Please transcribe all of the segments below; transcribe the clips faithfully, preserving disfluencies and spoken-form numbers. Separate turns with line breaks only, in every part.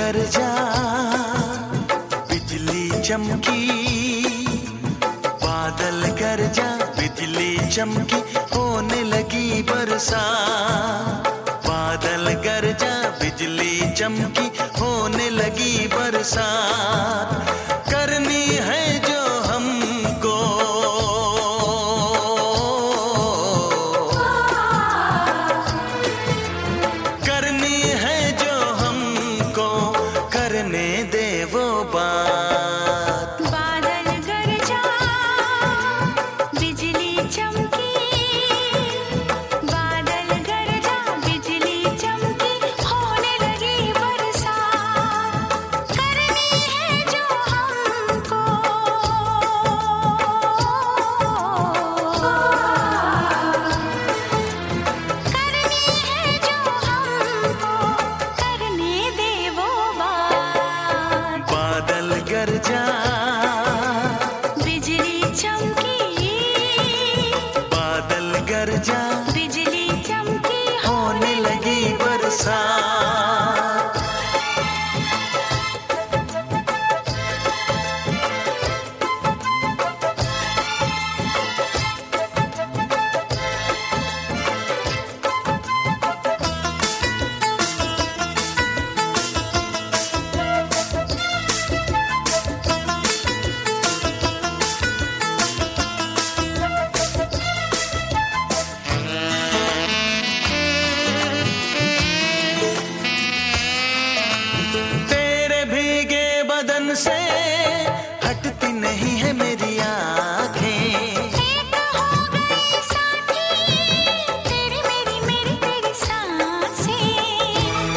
गरजा, बिजली चमकी, बादल गरजा, बिजली चमकी, होने लगी बरसात। बादल गरजा, बिजली चमकी, होने लगी बरसात। करनी है जो हमको, करनी है जो हमको, करने दे वो बात।
बादल गरजा, बिजली चमकी, बादल गरजा, बिजली चमकी, होने लगी बरसात। करनी है जो हमको, करनी है जो हमको, करने दे वो बात।
बादल गरजा,
बिजली चमकी,
बादल गरजा,
बिजली चमकी,
होने लगी बरसात। तेरे भीगे बदन से हटती नहीं है मेरी आँखें।
एक हो गई साथी, तेरी मेरी मेरी तेरी सांसें।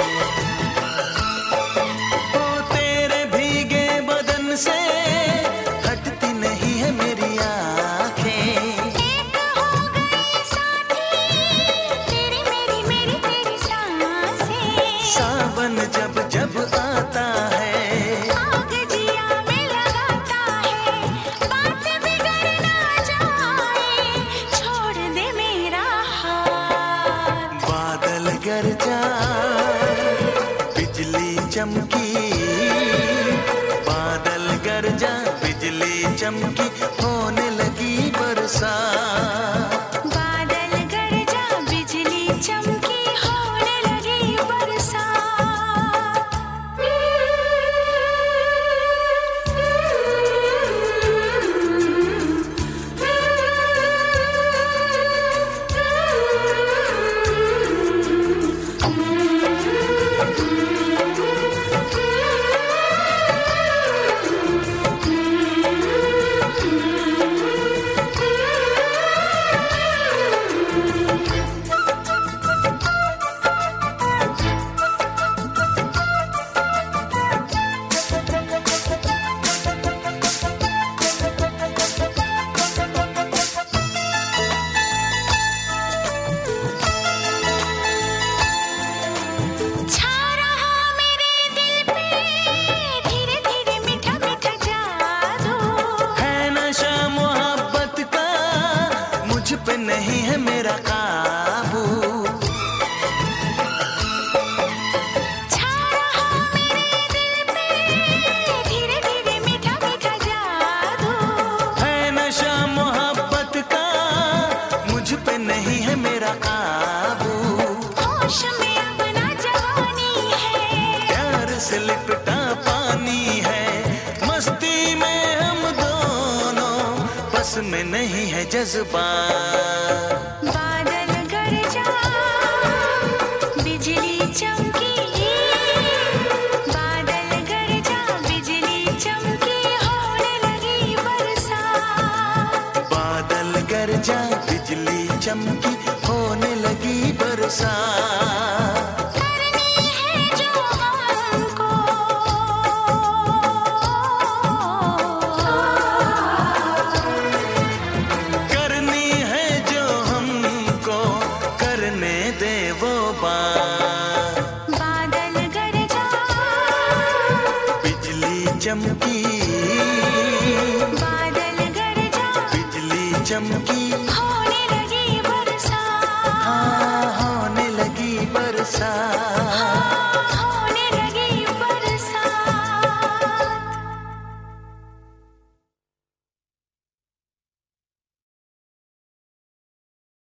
ओ तेरे भीगे बदन से हटती नहीं है मेरी आँखें।
एक हो गई साथी, तेरी मेरी मेरी तेरी सांसें।
सावन जब जब आता है,
आग जिया में लगाता है, बात बिगड़ ना जाए, छोड़ दे मेरा हाथ।
बादल गरजा, बिजली चमकी, बादल गरजा, बिजली चमकी, होने लगी बरसात।
बादल गरजा, बिजली चमकी, होने लगी छा रहा मेरे दिल पे, धीरे धीरे मीठा मीठा जादू।
है नशा मोहब्बत का, मुझ पे नहीं है मेरा काबू।
छा रहा मेरे दिल पे, धीरे धीरे मीठा मीठा जादू।
है नशा मोहब्बत का, मुझ पे नहीं है मेरा काबू।
होश में अपना जवानी है,
प्यार से लिपटा पानी है, मस्ती में हम दोनों, बस में नहीं है जज्बात।
बादल गरजा, बिजली चमकी, बादल गरजा, बिजली चमकी, होने लगी बरसात।
बादल गरजा, बिजली चमकी, होने लगी बरसात।
करनी है जो हमको,
करनी है जो हमको, करने दे वो बात।
बादल गरजा,
बिजली चमकी,
बादल गरजा,
बिजली चमकी,
होने लगी बरसात।
हाँ होने लगी बरसात।
हाँ,